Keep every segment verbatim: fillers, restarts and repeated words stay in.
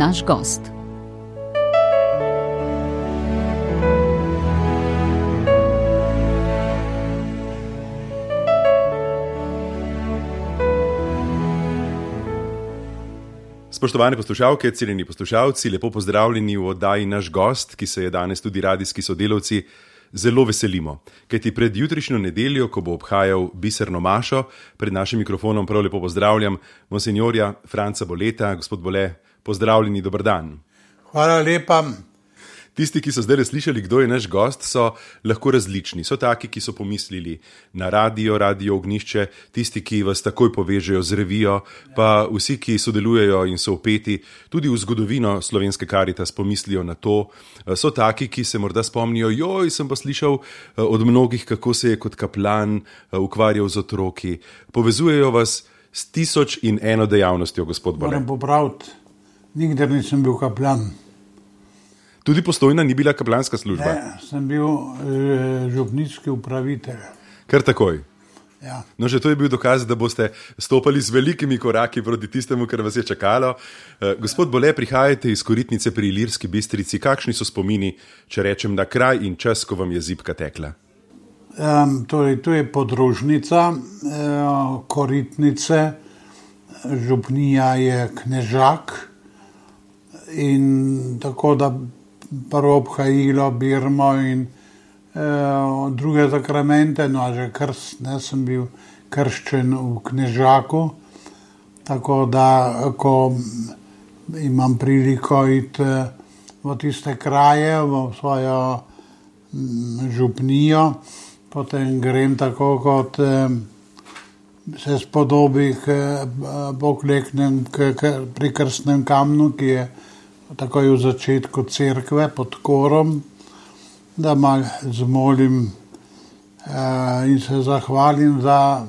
naš gost. Spoštovane poslušalke, cenjeni poslušalci, lepo pozdravljeni v oddaji Naš gost, ki se je danes tudi radijski sodelavci zelo veselimo. Kajti pred jutrišnjo nedeljo, ko bo obhajal biserno mašo, pred našim mikrofonom prav lepo pozdravljam monsinjorja Franca Boleta. Gospod Bole, pozdravljeni, dober dan. Hvala lepa. Tisti, ki so zdaj slišali, kdo je naš gost, so lahko različni. So taki, ki so pomislili na radio, radio Ognjišče, tisti, ki vas takoj povežejo z revijo, pa vsi, ki sodelujejo in so vpeti tudi v zgodovino Slovenske Karitas, pomislijo na to. So taki, ki se morda spomnijo, joj, sem pa slišal od mnogih, kako se je kot kaplan ukvarjal z otroki. Povezujejo vas s tisoč in eno dejavnostjo, gospod Bole. Moram popraviti, nikdar nisem bil kaplan. Tudi Postojna ni bila kaplanska služba? Ne, sem bil e, župniški upravitelj. Kar takoj? Ja. No, že to je bil dokaz, da boste stopali z velikimi koraki proti tistemu, kar vas je čakalo. E, gospod Bole, prihajate iz Koritnice pri Ilirski Bistrici. Kakšni so spomini, če rečem, na kraj in čas, ko vam je zibka tekla? Um, torej, to je podružnica e, Koritnice, župnija je Knežak in tako da prvo obhajilo, birmo in e, druge zakramente, no že krst, ne, sem bil krščen v Knežaku, tako da, ko imam priliko iti v tiste kraje, v svojo m, župnijo, potem grem tako, kot e, se spodobi, pokleknem k, k, pri krstnem kamnu, ki je takoj v začetku cerkve pod korom, da malo zmolim eh, in se zahvalim za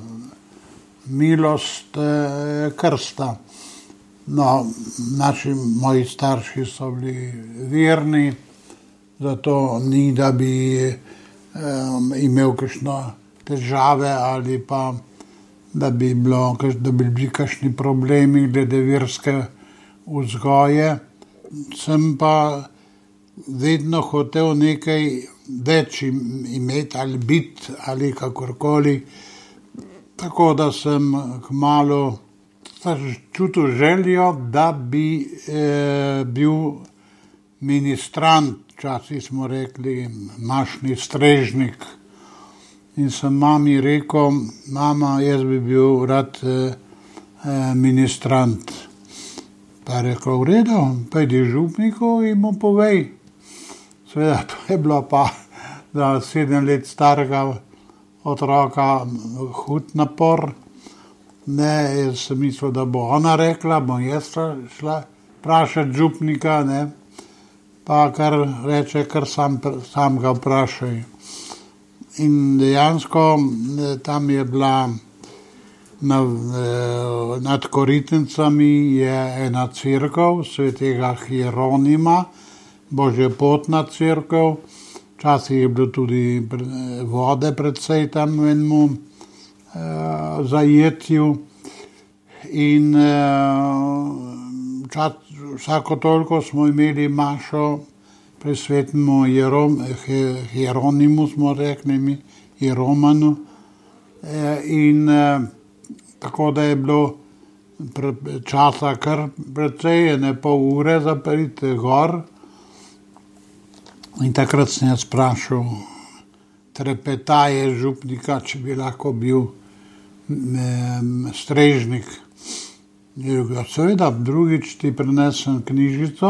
milost eh, krsta. No, naši moji starši so bili verni, zato ni, da bi eh, imel kakšno težave ali pa da bi, bilo, da bi bili kakšni problemi glede verske vzgoje. Sem pa vedno hotel nekaj več imeti ali biti ali kakorkoli, tako da sem kmalu čutil željo, da bi eh, bil ministrant, včasih smo rekli mašni strežnik. In sem mami rekel, mama, jaz bi bil rad eh, ministrant. Pa je rekel, v redu, pojdi župniku in mu povej. Seveda, to je bilo pa za sedem let starega otroka hud napor. Ne, jaz sem mislil, da bo ona rekla, bom jaz šla vprašati župnika, ne. Pa kar reče, kar sam, sam ga vprašaj. In dejansko tam je bila na, nad Koritnicami je ena cerkev svetega Hieronima, božjepotna cerkev. Včasih je bilo tudi vode precej tam v enemu eh, zajetju. In eh, čas, vsako toliko smo imeli mašo pri svetemu Hierom, Hieronimu, smo rekli mi, Hieromanu. Eh, in eh, tako da je bilo časa kar precej, ne pol ure za priti gor. In takrat sem jaz sprašal trepetaje župnika, če bi lahko bil um, strežnik. Je rekel, seveda, drugič ti prinesem knjižico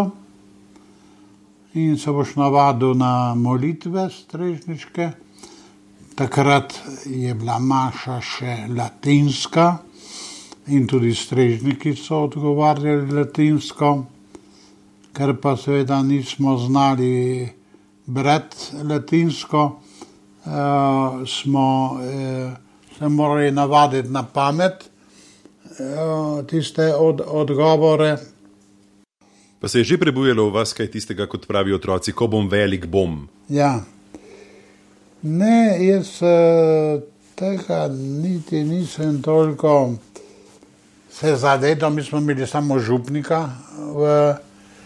in se boš navadil na molitve strežniške. Takrat je bila maša še latinska in tudi strežniki so odgovarjali latinsko, ker pa seveda nismo znali brati latinsko, uh, smo uh, se morali navaditi na pamet uh, tiste od, odgovore. Pa se je že prebujalo v vas kaj tistega, kot pravi otroci, ko bom velik, bom? Ja. Ne, jaz tega niti nisem toliko se zavedal, mi smo imeli samo župnika v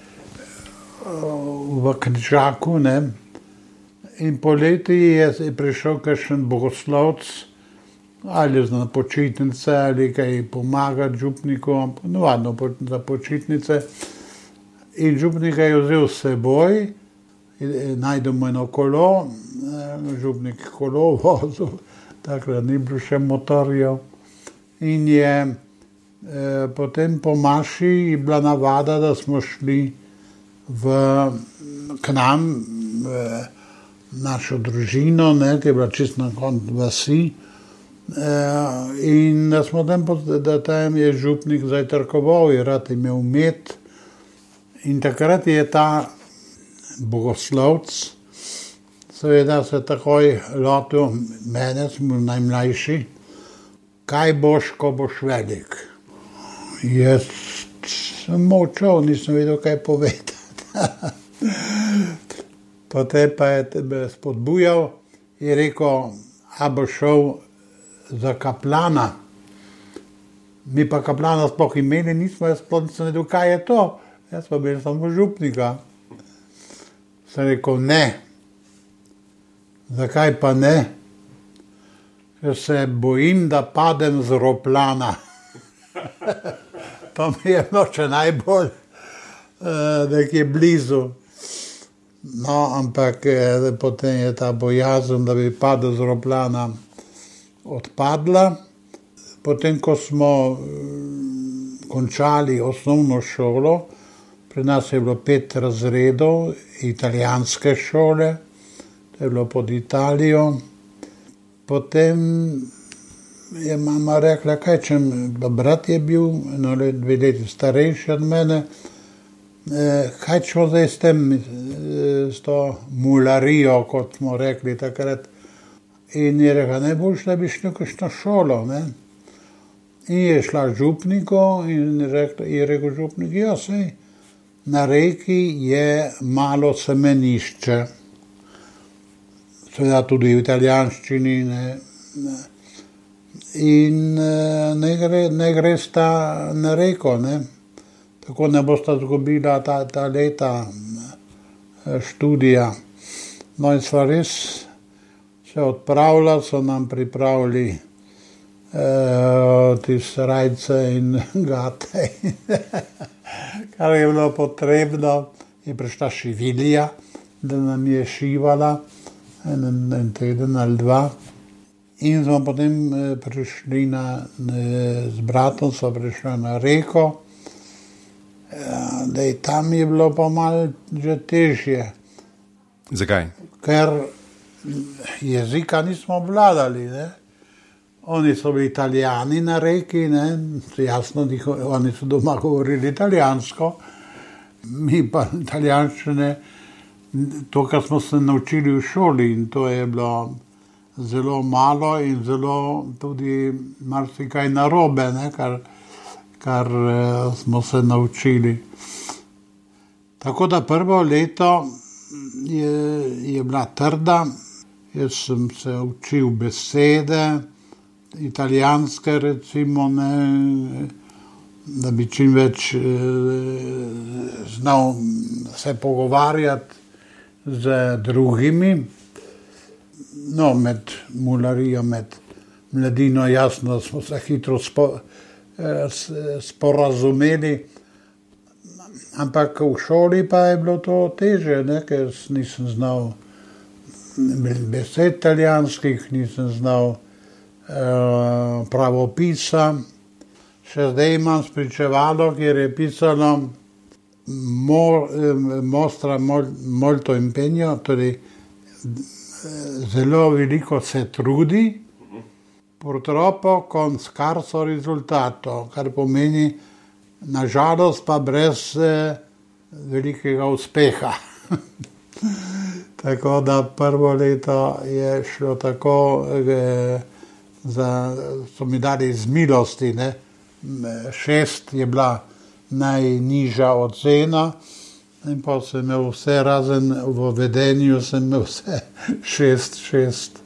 v Knežaku, ne. In poleti je prišel kakšen bogoslovec, ali na počitnice, ali kaj pomagati župniku, navadno za počitnice. In župnik je vzel s seboj, najdemo eno kolo, župnik kolo vozil, takrat ni bilo še motorjev. In je eh, potem po maši bila navada, da smo šli v, k nam, v našo družino, ne, ki je bila čisto na koncu vasi. Eh, in da smo tam, da tam je župnik zajtrkoval, je rad imel med. In takrat je ta bogoslovec, seveda se takoj lotil mene, sem bil najmlajši, kaj boš, ko boš velik. Jaz sem molčal, nisem vedel, kaj povedati. Potem pa je tebe spodbujal in rekel, a bo šel za kaplana. Mi pa kaplana sploh imeli nismo, jaz sploh nisem vedel, kaj je to. Jaz pa bil samo župnika. Sem rekel, ne. Zakaj pa ne? Ker se bojim, da padem z roplana. To mi je bilo še najbolj nekje blizu. No, ampak potem je ta bojazen, da bi padel z roplana, odpadla. Potem, ko smo končali osnovno šolo, pri nas je bilo pet razredov italijanske šole, to je bilo pod Italijo. Potem je mama rekla, kaj če brat je bil, eno let, dve leti starejši od mene, kaj če zdaj s tem, s to mularijo, kot smo rekli takrat. In je rekla, najboljše, da bi šli v kakšno šolo, ne. In je šla župniku in je rekel župnik, ja, sej, na Reki je malo semenišče. Seveda tudi v italijanščini, ne. In ne, gre, ne gresta na Reko, ne. Tako ne bosta zgubila ta, ta leta študija. No in sva res se odpravila, so nam pripravili uh, tiste rajce in gate. Kar je bilo potrebno, je prišla šivilija, da nam je šivala en, en teden ali dva. In smo potem prišli na, z bratom, smo prišli na Reko, da je tam je bilo pa malo že težje. Zakaj? Ker jezika nismo obvladali, ne. Oni so bili Italijani na Reki, ne, jasno, oni so doma govorili italijansko, mi pa italijanščine, to, kar smo se naučili v šoli, in to je bilo zelo malo in zelo tudi marsikaj narobe, ne, kar, kar smo se naučili. Tako da prvo leto je, je bila trda, jaz sem se učil besede, italijanske recimo, ne, da bi čim več eh, znal se pogovarjati z drugimi. No, med mularijo, med mladino, jasno, da smo se hitro spo, eh, sporazumeli, ampak v šoli pa je bilo to teže, ne, ker nisem znal besed italijanskih, nisem znal pravopisa. Še zdaj imam spričevalo, kjer je pisano mostra molto impegno, torej zelo veliko se trudi, purtroppo con scarso risultato, kar pomeni nažalost pa brez velikega uspeha. Tako da prvo leto je šlo tako, Za, so mi dali iz milosti, ne. Šest je bila najnižja ocena in pa sem imel vse, razen v vedenju sem imel vse šest, šest.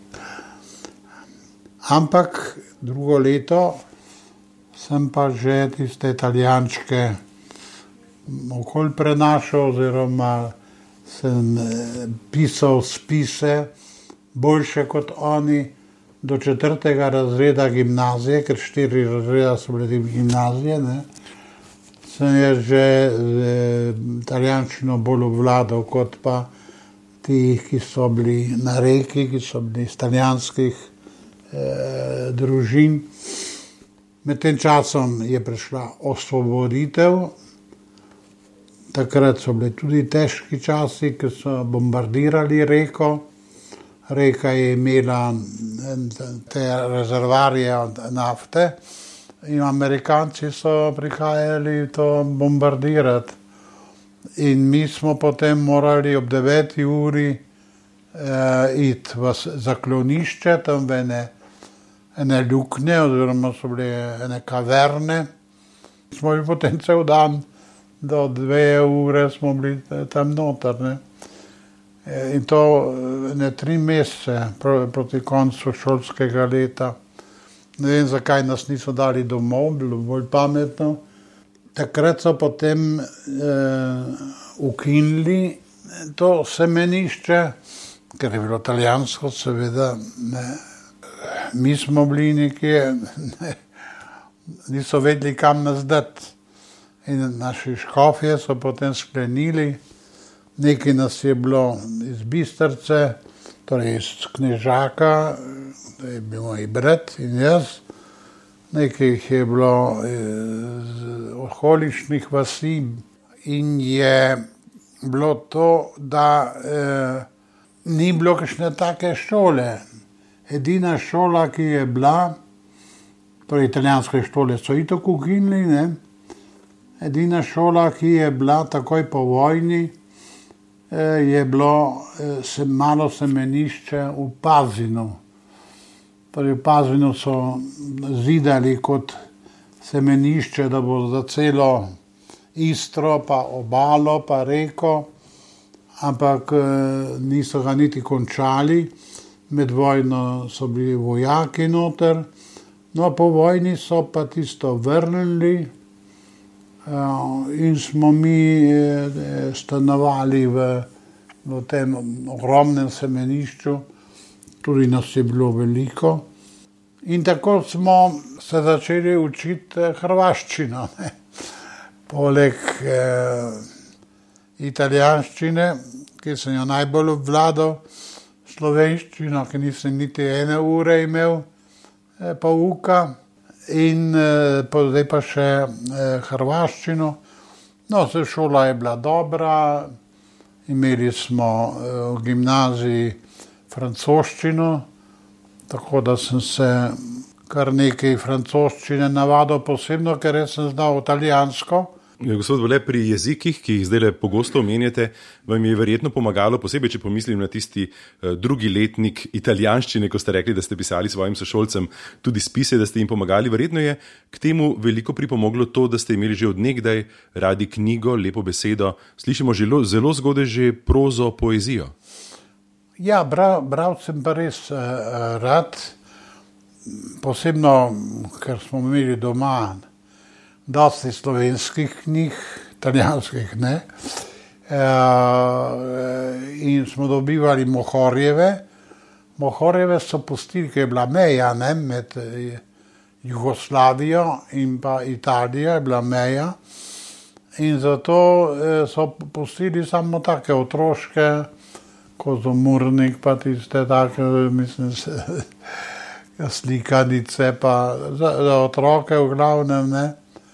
Ampak drugo leto sem pa že tiste italijančke okoli prenašal, oziroma sem pisal spise, boljše kot oni, do četrtega razreda gimnazije, ker štiri razreda so bile gimnazije, ne. Sem je že italijanščino bolj obvladal, kot pa ti, ki so bili na Reki, ki so bili iz italijanskih eh, družin. Med tem časom je prišla osvoboditev. Takrat so bili tudi težki časi, ki so bombardirali Reko. Reka je imela te rezervarje nafte in Amerikanci so prihajali to bombardirati. In mi smo potem morali ob deveti uri eh, iti v zaklonišče, tam v ene, ene luknje, oziroma so bile ene kaverne. Smo bili potem cel dan, do dve ure smo bili tam noter, ne. In to ne tri mesece proti koncu šolskega leta. Ne vem, zakaj nas niso dali domov, bilo bolj pametno. Takrat so potem eh, ukinili to semenišče, ker je bilo italijansko, seveda. Ne. Mi smo bili nekje, ne, niso vedeli, kam nas dati. In naši škofje so potem sklenili, nekaj nas je bilo iz Bistrice, torej iz Knežaka, to je bil moj brat in jaz, nekaj jih je bilo iz okoliških vasi in je bilo to, da eh, ni bilo kakšne take šole. Edina šola, ki je bila, torej italijanske šole so itak ukinili, ne? Edina šola, ki je bila takoj po vojni, je bilo se, malo semenišče v Pazinu. Torej v Pazinu so zidali kot semenišče, da bo za celo Istro, pa obalo, pa Reko, ampak niso ga niti končali. Med vojno so bili vojaki noter, no po vojni so pa tisto vrnili. In smo mi stanovali v, v tem ogromnem semenišču, tudi nas je bilo veliko. In tako smo se začeli učiti hrvaščino. Ne. Poleg eh, italijanščine, ki sem jo najbolj obvladal, slovenščino, ki nisem niti ene ure imel eh, pouka. In eh, zdaj pa še eh, hrvaščino. No, se šola je bila dobra, imeli smo eh, v gimnaziji francoščino, tako da sem se kar nekaj francoščine navadil, posebno, ker sem znal italijansko. Gospod Vole, pri jezikih, ki jih zdaj pogosto omenjate, vam je verjetno pomagalo, posebej, če pomislim na tisti uh, drugi letnik italijanščine, ko ste rekli, da ste pisali svojim sošolcem tudi spise, da ste jim pomagali. Verjetno je k temu veliko pripomoglo to, da ste imeli že od nekdaj radi knjigo, lepo besedo. Slišimo zelo, zelo zgodaj že prozo, poezijo. Ja, bral, bral sem pa res uh, rad, posebno, ker smo imeli doma dosti slovenskih knjig, italijanskih ne, e, in smo dobivali Mohorjeve. Mohorjeve so pustili, ker je bila meja, ne, med Jugoslavijo in pa Italijo je bila meja, in zato so pustili samo take otroške, Kozomurnik, pa tiste take, mislim, slikanice, pa za, za otroke v glavnem, ne.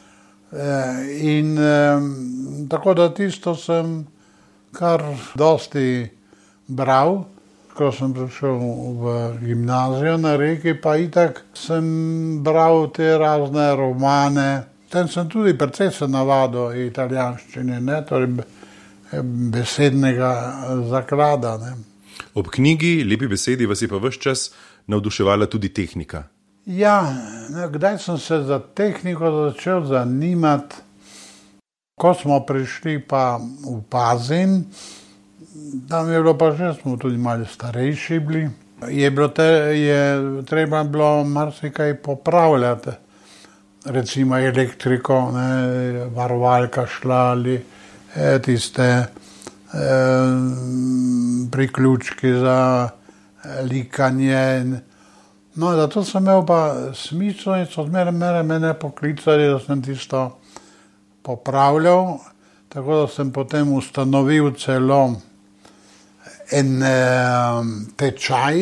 In eh, tako da tisto sem kar dosti bral, ko sem prišel v gimnazijo na Reki, pa itak sem bral te razne romane. Tam sem tudi precej se navadil italijanščine, ne, torej besednega zaklada, ne. Ob knjigi, lepi besedi, vas je pa ves čas navduševala tudi tehnika. Ja, kdaj sem se za tehniko začel zanimati, ko smo prišli pa v Pazin, tam je bilo pa že, smo tudi malo starejši bili, je bilo te, je treba bilo marsikaj popravljati. recimo elektriko, ne, varovalka šla ali eh, tiste eh, priključki za likanje. No, zato sem imel pa smisel in so zmeraj mene, mene poklicali, da sem tisto popravljal, tako da sem potem ustanovil celo en eh, tečaj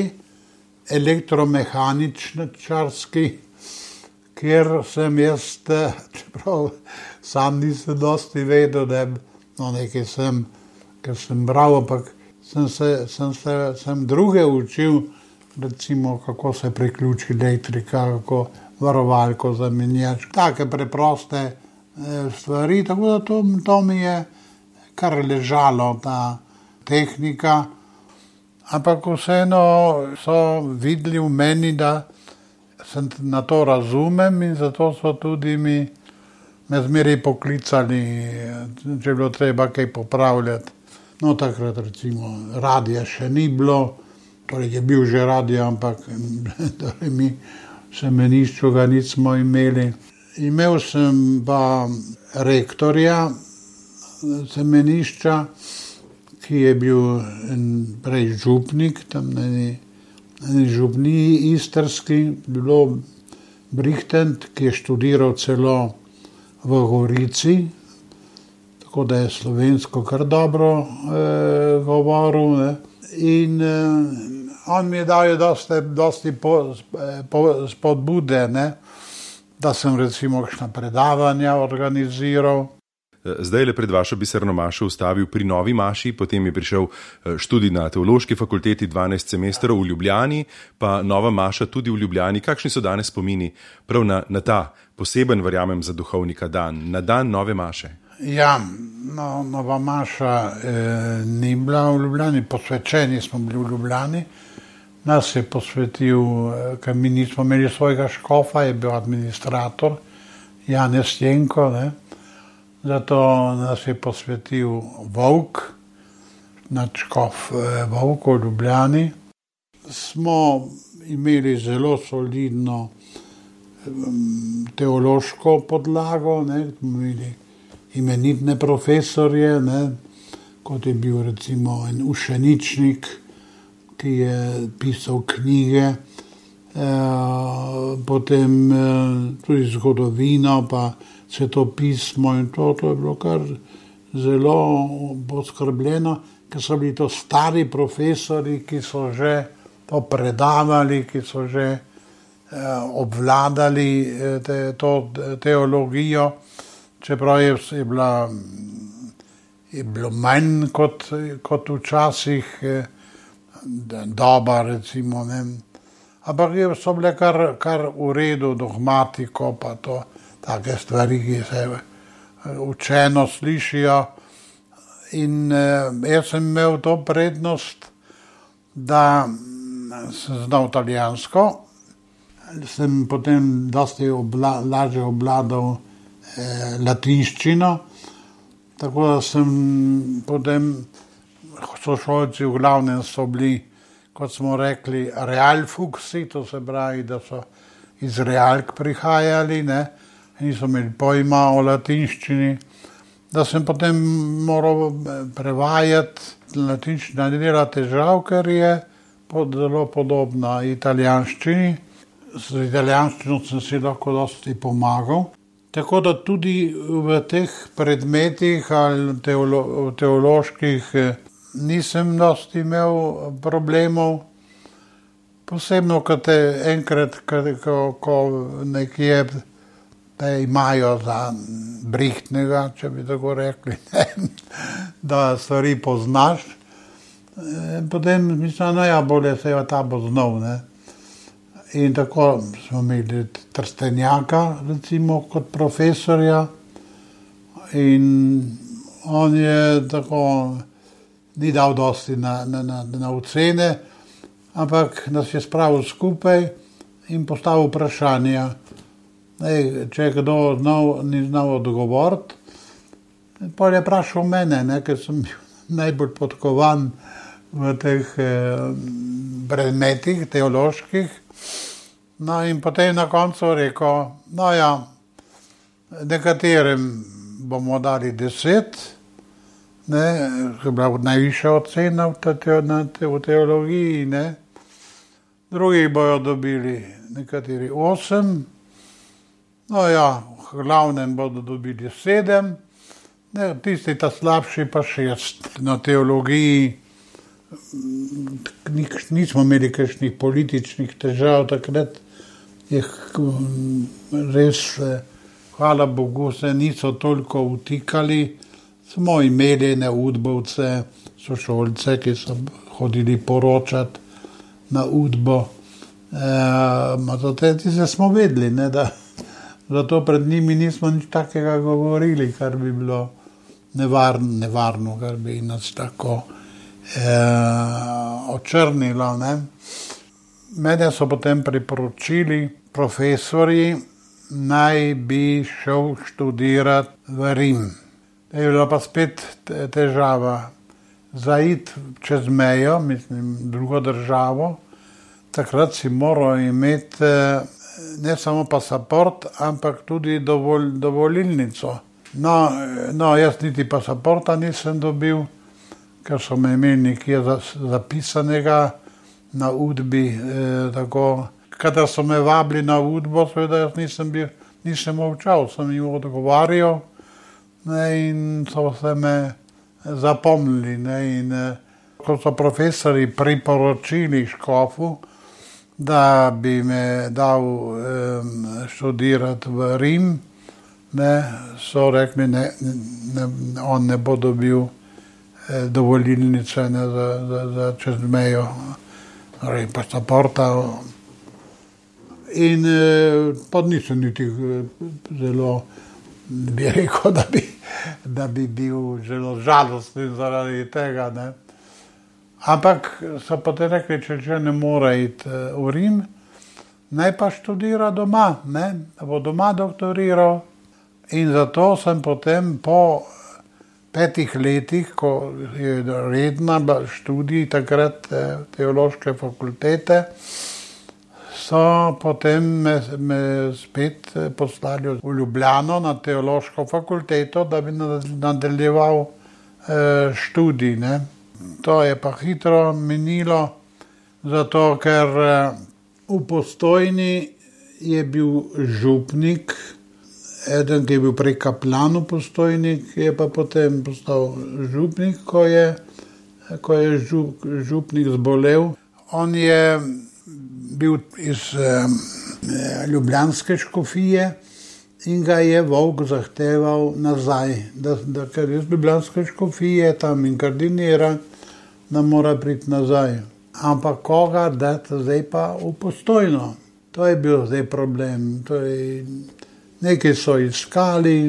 elektromehaničarski, kjer sem jaz, čeprav sam nisem dosti vedel, da no, nekaj sem, ker sem bral, ampak sem se, sem se, sem druge učil, recimo, kako se priključi elektrika, kako varovalko zamenjaš, take preproste eh, stvari, tako da to, to mi je kar ležalo, ta tehnika, ampak vseeno so videli v meni, da sem na to razumem in zato so tudi mi me zmeraj poklicali, če je bilo treba kaj popravljati. No, takrat recimo radija še ni bilo, torej je bil že radio, ampak torej mi v semenišču ga nismo imeli. Imel sem pa rektorja semenišča, ki je bil prej župnik, tam na eni župniji istrski, bilo Brichtent, ki je študiral celo v Gorici, tako da je slovensko kar dobro eh, govoril. Ne. In eh, on mi je dal dosti, dosti po, po, spodbude, ne, da sem recimo kakšna predavanja organiziral. Zdaj je pred vašo biserno mašo ustavil pri Novi Maši, potem je prišel študij na Teološki fakulteti dvanajst semestrov v Ljubljani, pa Nova Maša tudi v Ljubljani. Kakšni so danes spomini prav na, na ta poseben, verjamem, za duhovnika dan, na dan Nove Maše? Ja, no, Nova Maša eh, ni bila v Ljubljani, posvečeni smo bili v Ljubljani. Nas je posvetil, ker mi nismo imeli svojega škofa, je bil administrator Janez Jenko, ne. Zato nas je posvetil Volk, nadškof Volk v Ljubljani. Smo imeli zelo solidno teološko podlago, ne, smo imeli imenitne profesorje, ne, kot je bil recimo en Ušeničnik, ki je pisal knjige, eh, potem eh, tudi zgodovino, pa svetopismo in to, to je bilo kar zelo poskrbljeno, ker so bili to stari profesori, ki so že to predavali, ki so že eh, obvladali te, to teologijo, čeprav je, je, bila, je bilo manj kot, kot včasih eh, doba, recimo, ne. Ampak so bile kar, kar v redu, dogmatiko, pa to, take stvari, ki se učeno slišijo. In eh, jaz sem imel to prednost, da sem znal italijansko, sem potem dosti obla, lažje obvladal eh, latinščino, tako da sem potem, sošolci v glavnem so bili, kot smo rekli, realfuksi, to se pravi, da so iz realk prihajali, ne, niso imeli pojma o latinščini, da sem potem moral prevajati. Latinščina ni dela težav, ker je pod, zelo podobna italijanščini. Z italijanščino sem si lahko dosti pomagal. Tako da tudi v teh predmetih ali teolo, teoloških nisem dosti imel problemov. Posebno, ko te enkrat, ko, ko nekje da imajo za brihtnega, če bi tako rekli, ne, da stvari poznaš. Potem mislim, no ja, bolje se je ta bo znal, ne. In tako smo imeli Trstenjaka, recimo, kot profesorja, in on je tako, ni dal dosti na, na, na, na ocene, ampak nas je spravil skupaj in postavil vprašanja. Ej, če je kdo znal, ni znal odgovoriti, potem je vprašal mene, ne, ker sem bil najbolj podkovan v teh eh, predmetih teoloških. No in potem na koncu rekel, no ja, Nekaterim bomo dali deset, ne, je bila najvišja ocena v, te, na te, v teologiji, ne. Drugi bojo dobili nekateri osem, no ja, v glavnem bodo dobili sedem, ne, tisti ta slabši pa šest. Na teologiji nismo imeli kakšnih političnih težav, takrat je res, hvala Bogu, se niso toliko vtikali, smo imeli ene udbovce, sošolce, ki so hodili poročati na udbo. E, zato se smo vedeli, ne, da zato pred njimi nismo nič takega govorili, kar bi bilo nevarno, nevarno kar bi nas tako e, očrnilo. Ne. Mene so potem priporočili profesorji, naj bi šel študirati v Rim. Je bila pa spet težava zaiti čez mejo, mislim, drugo državo. Takrat si moral imeti ne samo pasaport, ampak tudi dovolj, dovolilnico. No, no, jaz niti pasaporta nisem dobil, ker so me imeli nekje zapisanega na udbi, eh, tako. Kadar so me vabili na udbo, seveda jaz nisem bil, nisem molčal, sem jim odgovarjal, ne, in so se me zapomnili, ne, in ko so profesori priporočili škofu, da bi me dal eh, študirati v Rim, ne, so rekli, ne, ne, on ne bo dobil eh, dovolilnice, ne, za, za, za čez mejo, torej pasaporta. In eh, pa nisem niti zelo, bi rekel, da bi, da bi bil zelo žalosten zaradi tega, ne. Ampak so potem rekli, če že ne more iti v Rim, naj pa študira doma, ne, da bo doma doktoriral. In zato sem potem po petih letih, ko je redna študij takrat teološke fakultete, so potem me, me spet poslali v Ljubljano na teološko fakulteto, da bi nadaljeval eh, študij, ne. To je pa hitro minilo, zato ker v Postojni je bil župnik, eden, ki je bil prej kaplan v Postojni, je pa potem postal župnik, ko je, ko je žup, župnik zbolel. On je bil iz eh, ljubljanske škofije in ga je volk zahteval nazaj, da, da ker iz ljubljanske škofije tam inkardinira, da mora priti nazaj. Ampak koga dati zdaj pa v Postojno? To je bil zdaj problem. To je, nekaj so iskali,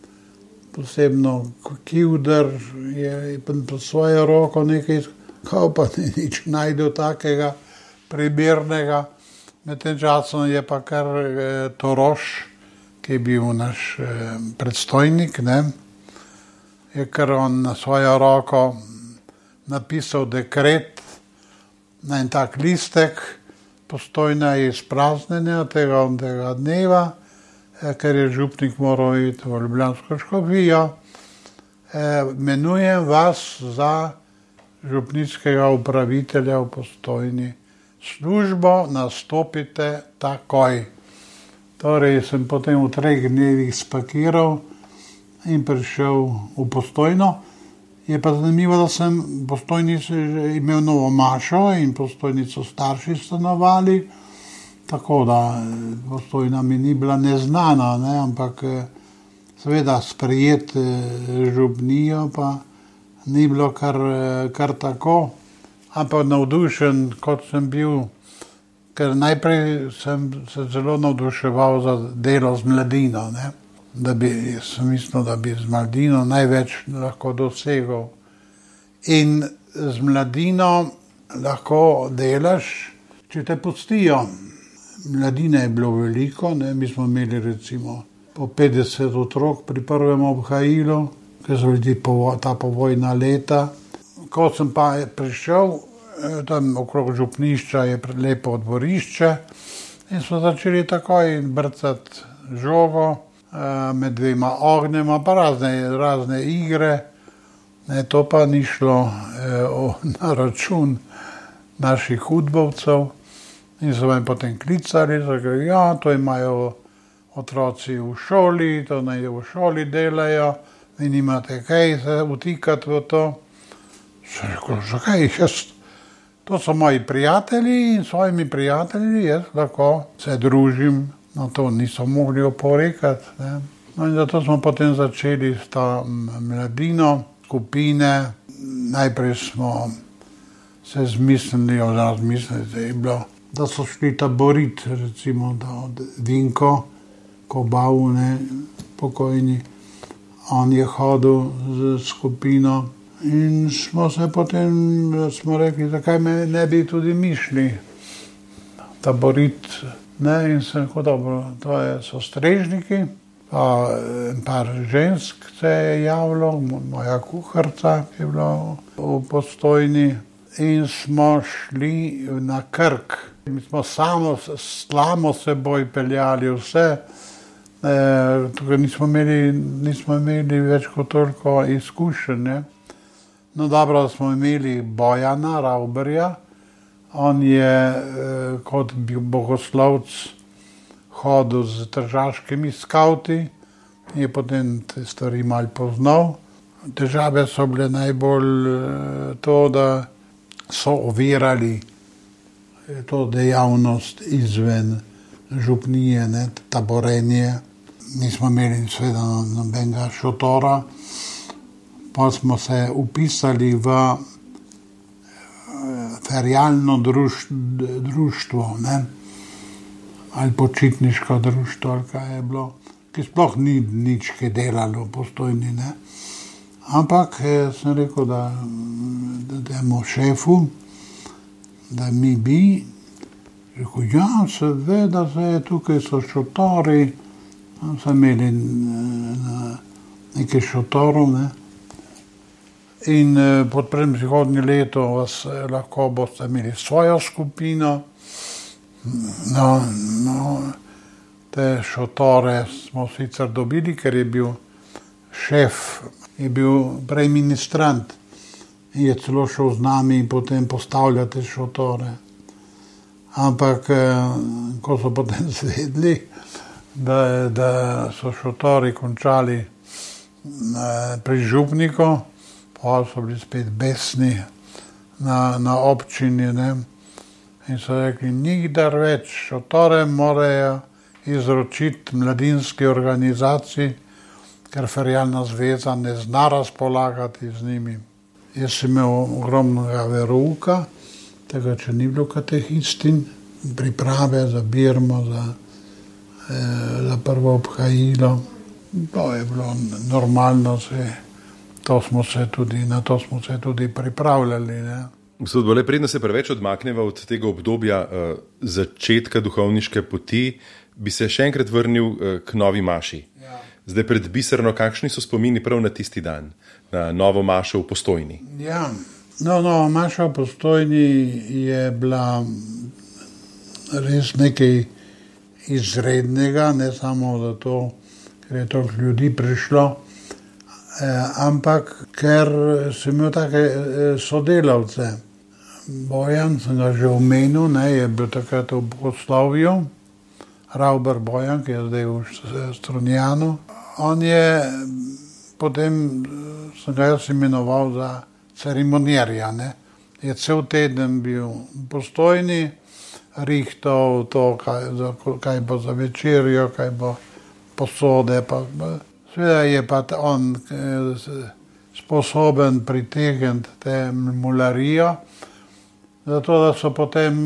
posebno Kivder je po svojo roko nekaj iskal, pa ni nič najdel takega primernega. Med tem časom je pa kar eh, Toroš, ki je bil naš eh, predstojnik, ne, je kar on na svojo roko napisal dekret na en tak listek, Postojna je izpraznjena tega, tega dneva, eh, ker je župnik moral iti v ljubljansko škofijo. Eh, menujem vas za župnickega upravitelja v Postojni. Službo nastopite takoj. Torej sem potem v treh dnevih spakiral in prišel v Postojno. Je pa zanimivo, da sem v Postojni imel novo mašo in Postojni so starši stanovali, tako da Postojna mi ni bila neznana, ne, ampak seveda sprejet župnijo pa ni bilo kar, kar tako. Ampak navdušen, kot sem bil, ker najprej sem se zelo navduševal za delo z mladino, ne. Da bi, sem mislil, da bi z mladino največ lahko dosegel. In z mladino lahko delaš, če te pustijo. Mladine je bilo veliko, ne. Mi smo imeli recimo po petdeset otrok pri prvem obhajilu, ker so bili ta povojna leta. Ko sem pa prišel, tam okrog župnišča je lepo dvorišče in smo začeli takoj brcati žogo, med dvema ognjema, pa razne, razne igre. Ne, to pa ni šlo eh, na račun naših udbovcev. In so me potem klicali, da ja, to imajo otroci v šoli, to naj v šoli delajo, vi nimate kaj se vtikati v to. Sem rekel, zakaj, jaz, to so moji prijatelji in svojimi prijatelji jaz lahko se družim, no to niso mogli oporekati. Ne. No in zato smo potem začeli s to mladino, skupine, najprej smo se zmislili, oziroma zmislili, da je bilo, da so šli taborit, recimo, da od Vinko, Kobau, ne, pokojni, on je hodil z skupino in smo se potem, smo rekli, zakaj me ne bi tudi mi šli. Taborit, ne, in sem rekel, dobro, to je, so strežniki, pa en par žensk se je javilo, moja kuharca je bila v Postojni in smo šli na Krk. Mi smo samo slamo seboj peljali vse, e, tukaj nismo imeli, nismo imeli več kot toliko izkušenj. No dobro, smo imeli Bojana Rauberja, on je e, kot bogoslovc hodil z tržaškimi skauti in je potem te stvari malo poznal. Težave so bile najbolj e, to, da so ovirali to dejavnost izven župnije, ne, taborenje. Nismo imeli seveda nobenega šotora, pa smo se upisali v ferialno druž, društvo, ne, ali počitniško društvo, ali kaj je bilo, ki sploh ni nič kaj delalo v Postojni, ne. Ampak sem rekel, da, da dajmo šefu, da mi bi, rekel, ja, seveda se je, tukaj so šotori, so imeli nekaj šotorov, ne. In pod prihodnje leto vas lahko boste imeli svojo skupino. No, no, te šotore smo sicer dobili, ker je bil šef, je bil prej ministrant in je celo šel z nami in potem postavljati šotore. Ampak, ko so potem zvedli, da, da so šotori končali pri župniku, pa so bili spet besni na, na občini, ne, in so rekli, nikdar več, šotore morajo izročiti mladinski organizaciji, ker ferialna zveza ne zna razpolagati z njimi. Jaz sem imel ogromnega verouka, tega, če ni bilo katehistin, priprave za birmo, za, eh, za prvo obhajilo. To je bilo normalno, se, to smo se tudi, na to smo se tudi pripravljali. Ne. Gospod Bole, predno se preveč odmakneva od tega obdobja uh, začetka duhovniške poti, bi se še enkrat vrnil uh, k novi maši. Ja. Zdaj pred Biserno, kakšni so spomini prav na tisti dan, na novo mašo v Postojni? Ja, no, nova maša v Postojni je bila res nekaj izrednega, ne samo zato, ker je toliko ljudi prišlo, eh, ampak ker sem imel take eh, sodelavce. Bojan, sem ga že omenil, ne, je bil takrat v Bogoslovju, Rauber Bojan, ki je zdaj v Strunjanu. On je, potem sem ga jaz imenoval za ceremonierja, ne. Je cel teden bil v Postojni, rihtal to, kaj, za, kaj bo za večerjo, kaj bo posode, pa seveda je pa on sposoben pritegniti te mularijo, zato da so potem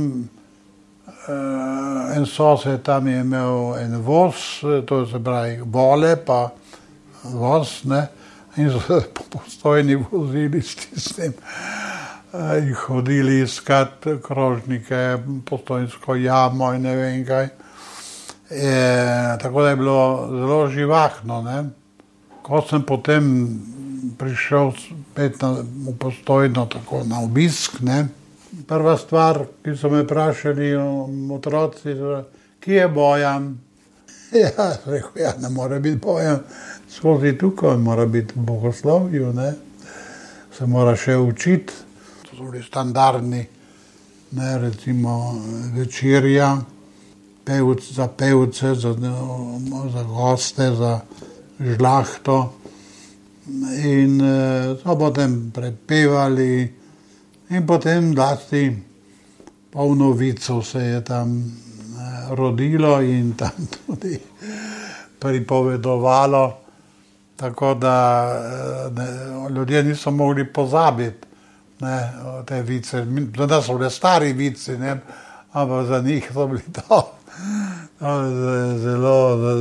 Uh, en sosed tam je imel en voz, to se pravi vole, pa voz, ne, in so se po Postojni vozili s tistim uh, in hodili iskat krožnike, Postojnsko jamo in ne vem kaj. E, tako da je bilo zelo živahno, ne. Ko sem potem prišel spet na, v Postojno, tako na obisk, ne, prva stvar, ki so me vprašali otroci, kje je Bojan? Ja, rekel, ja, ne more biti pojem skozi tukaj, mora biti v bogoslovju, ne. Se mora še učiti. To so bili standardni, ne, recimo večerja, pevc, za pevce, za, za goste, za žlahto. In so potem prepevali in potem dati polno vicov se je tam rodilo in tam tudi pripovedovalo, tako da ne, ljudje niso mogli pozabiti, ne, te vice. Da so bili stari vici, ne, ampak za njih so bili to, to zelo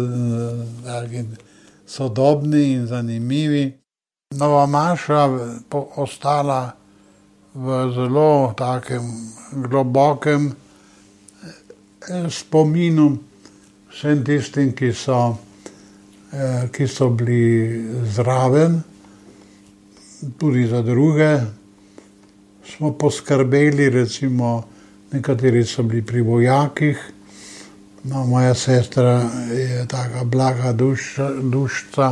sodobni in zanimivi. Nova Maša ostala v zelo takem globokem spominu vsem tistim, ki so, ki so bili zraven, tudi za druge. Smo poskrbeli, recimo, nekateri so bili pri vojakih. No, moja sestra je taka blaga duša, dušca,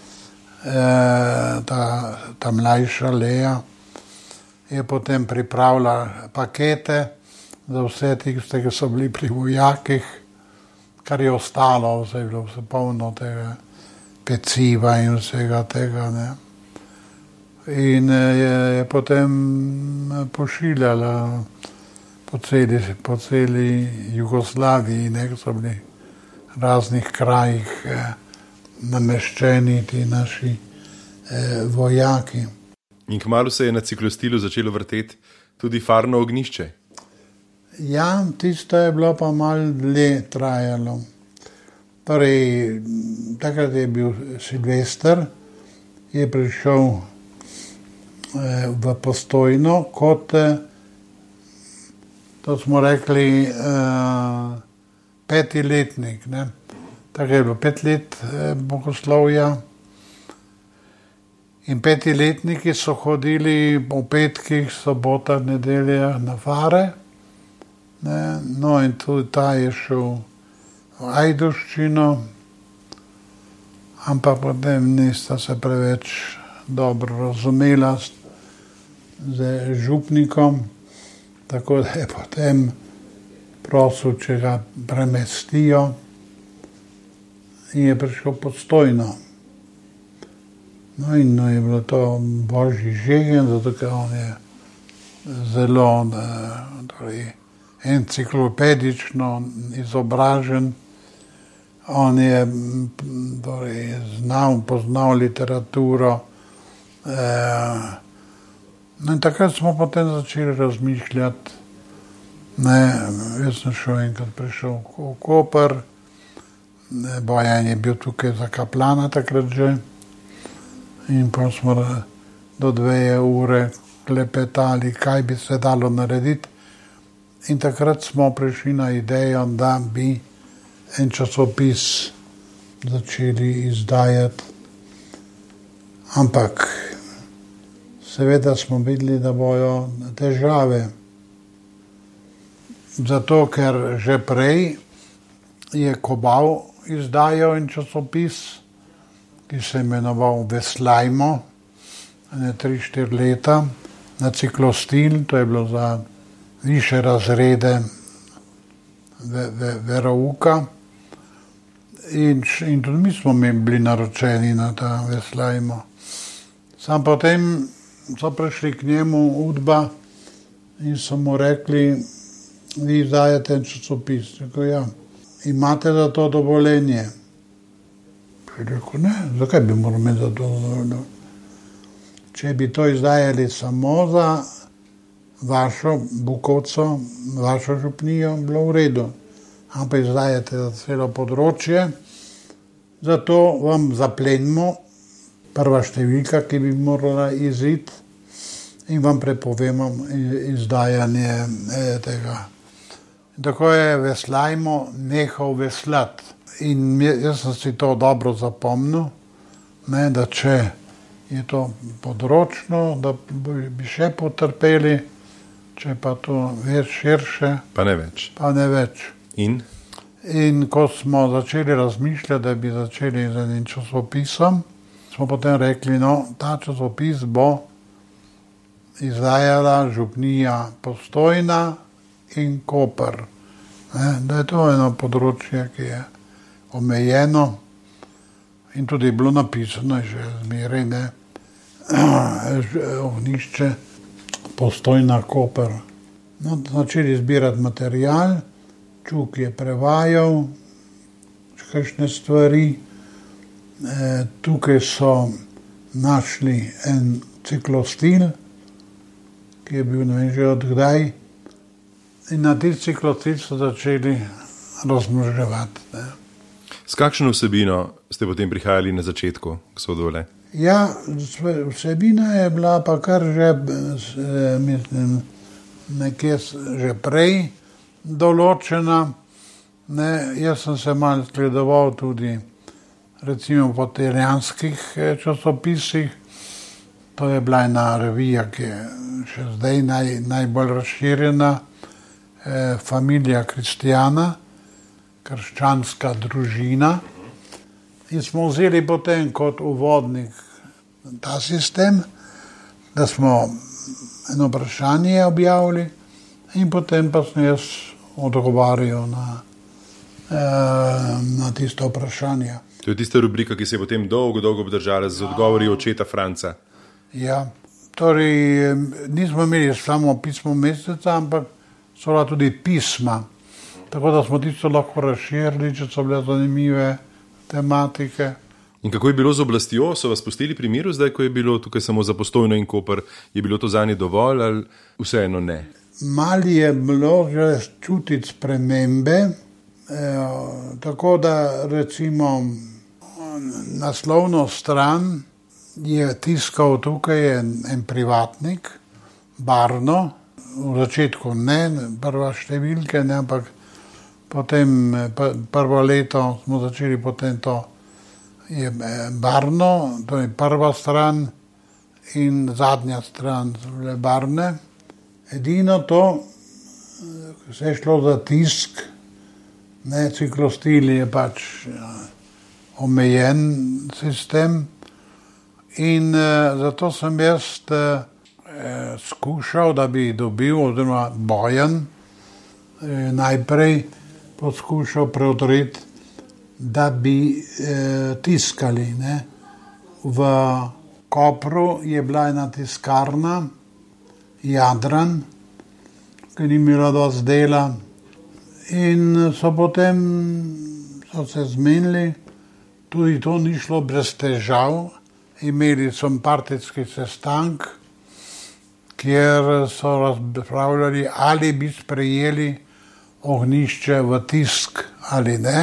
e, ta, ta mlajša Lea, je potem pripravila pakete za vse tiste, ki so bili pri vojakih, kar je ostalo, vse je bilo vse polno tega peciva in vsega tega, ne. In je, je potem pošiljala po celi, po celi Jugoslaviji, ne, so bili v raznih krajih eh, nameščeni ti naši eh, vojaki. In kmalu se je na ciklostilu začelo vrteti tudi farno ognjišče. Ja, tisto je bilo pa malo dlje trajalo. Torej, takrat je bil Silvester, je prišel eh, v Postojno kot, eh, to smo rekli, eh, petiletnik, ne. Tako je bilo pet let eh, bogoslovja. In petiletniki so hodili v petkih, sobotah, nedeljah na fare. Ne? No in tudi ta je šel v Ajdovščino, ampak potem nista se preveč dobro razumela z, z župnikom, tako da je potem prosil, če ga premestijo in je prišel Postojno. No in no, je bilo to božji žegen, zato ker on je zelo torej, enciklopedično izobražen. On je torej, znal, poznal literaturo. Eh, no in takrat smo potem začeli razmišljati. Ne, jaz sem šel enkrat prišel v Koper, Bojan je bil tukaj za kaplana takrat že. In pa smo do dve ure klepetali, kaj bi se dalo narediti. In takrat smo prišli na idejo, da bi en časopis začeli izdajati. Ampak seveda smo videli, da bojo težave. Zato, ker že prej je Kobal izdajal en časopis, ki se je imenoval Veslajmo, ne tri, štiri leta, na ciklostil, to je bilo za više razrede ve, ve, verouka. In, in tudi mi smo bili naročeni na ta Veslajmo. Sam potem so prišli k njemu Udba in so mu rekli, vi izdajate en časopis. Rekel, ja, imate za to dovoljenje? Rekel, ne, zakaj bi moral imeti za to dovoljenje? Če bi to izdajali samo za vašo Bukovco, vašo župnijo, bilo v redu. Ampak izdajate za celo področje, zato vam zaplenimo prva številka, ki bi morala iziti, in vam prepovemo izdajanje tega. Tako je Veslajmo nehal veslati. In jaz sem si to dobro zapomnil, ne, da če je to področno, da bi še potrpeli, če pa to več širše, pa ne več. Pa ne več. In? In ko smo začeli razmišljati, da bi začeli z enim časopisom, smo potem rekli, no, ta časopis bo izdajala župnija Postojna in Koper. Ne, da je to eno področje, ki je omejeno in tudi je bilo napisano že zmeraj, ne, ognjišče Postojna Koper. No, začeli zbirati material, Čuk je prevajal kakšne stvari, e, tukaj so našli en ciklostil, ki je bil ne vem že od kdaj, in na ti ciklostil so začeli razmnoževati. Ne. S kakšno vsebino ste potem prihajali na začetku k Sodole? Ja, vsebina je bila pa kar že, mislim, nekje že prej določena. Ne, jaz sem se malo skledoval tudi recimo po italijanskih časopisih. To je bila ena revija, ki je še zdaj naj, najbolj razširjena, eh, Familija Kristjana, krščanska družina. In smo vzeli potem kot uvodnik ta sistem, da smo eno vprašanje objavili in potem pa sem jaz odgovarjal na, eh, na tisto vprašanje. To je tista rubrika, ki se je potem dolgo, dolgo obdržala z odgovori očeta Franca. Ja, torej nismo imeli samo pismo meseca, ampak so bila tudi pisma. Tako da smo tisto lahko razširili, če so bile zanimive tematike. In kako je bilo z oblastjo? So vas pustili pri miru zdaj, ko je bilo tukaj samo za Postojno in Koper? Je bilo to zanje dovolj ali vseeno ne? Mali je bilo že čutiti spremembe, e, tako da recimo naslovno stran je tiskal tukaj en, en privatnik, Barno, v začetku ne, prva številke, ne, ampak potem prvo leto smo začeli potem to je Barno, to je prva stran in zadnja stran so bile barvne. Edino to, se je šlo za tisk, ne, ciklostil je pač ja, omejen sistem in uh, zato sem jaz uh, skušal, da bi dobil, oziroma Bojan uh, najprej poskušal preodreti, da bi uh, tiskali. Ne. V Kopru je bila ena tiskarna, Jadran, ki ni imela dosti dela in so potem so se zmenili, tudi to ni šlo brez težav, imeli so partijski sestank, kjer so razpravljali, ali bi sprejeli ognjišče v tisk ali ne.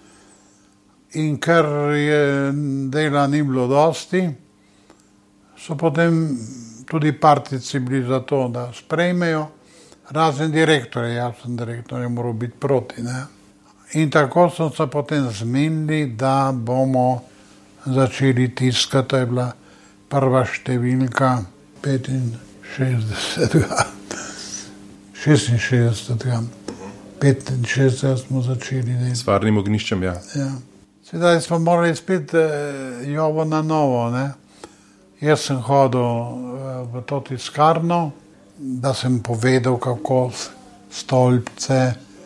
In ker je dela ni bilo dosti, so potem tudi partijci bili za to, da sprejmejo, razen direktorja, jaz sem direktor, je moral biti proti. Ne? In tako so se potem zmenili, da bomo začeli tiskati, to je bila prva številka petinšestdesetega, šestinšestdesetega, petinšestdesetega smo začeli. Ne? S varnim ognjiščem, ja. Ja. Sedaj smo morali spet eh, jovo na novo, ne. Jaz sem hodil v to tiskarno, da sem povedal, kako stolpce,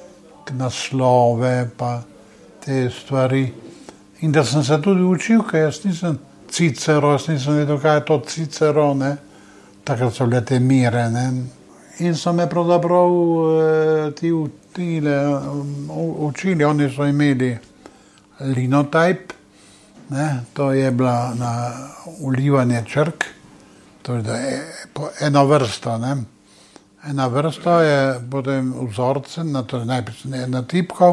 naslove, pa te stvari. In da sem se tudi učil, ker jaz nisem Cicero, jaz nisem vedel, kaj je to Cicero, ne. Takrat so bile te mire, ne. In so me pravzaprav ti, ti učili, oni so imeli linotype, ne, to je bila na ulivanje črk, to je ena vrsta, ne. Ena vrsta je potem vzorce, na to najprej sem natipkal,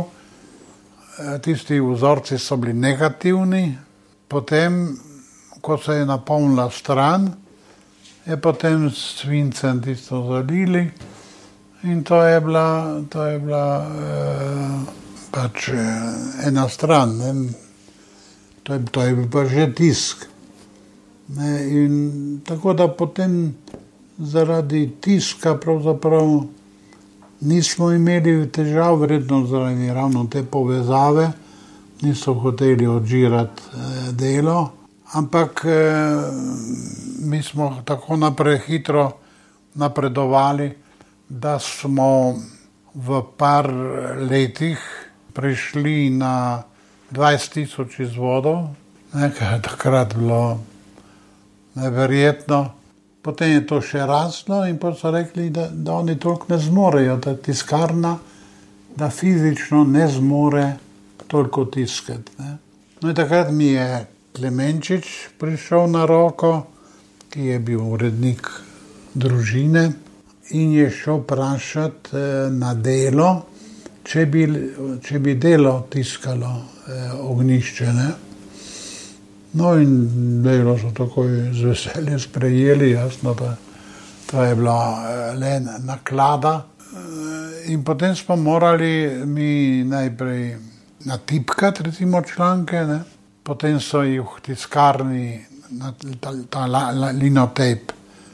tisti vzorci so bili negativni, potem, ko se je napolnila stran, je potem s svincem tisto zalili in to je bila, to je bila eh, pač ena stran, ne. To je, to je pa že tisk. Ne. In tako da potem zaradi tiska pravzaprav nismo imeli težav, verjetno zaradi ravno te povezave, niso hoteli odžirati eh, delo, ampak eh, mi smo tako naprej hitro napredovali, da smo v par letih prišli na dvajset tisoč izvodov, nekaj je takrat bilo neverjetno. Potem je to še raslo in potem so rekli, da, da oni toliko ne zmorejo, da tiskarna, da fizično ne zmore toliko tiskati. Ne. No in takrat mi je Klemenčič prišel na roko, ki je bil urednik družine in je šel vprašati eh, na Delo, če bi, če bi Delo tiskalo eh, Ognjišče. Ne. No in Delo so takoj z veseljem sprejeli, jasno, da to je bila le naklada. In potem smo morali mi najprej natipkati recimo članke, ne. Potem so jih v tiskarni na ta, ta la, la, linotape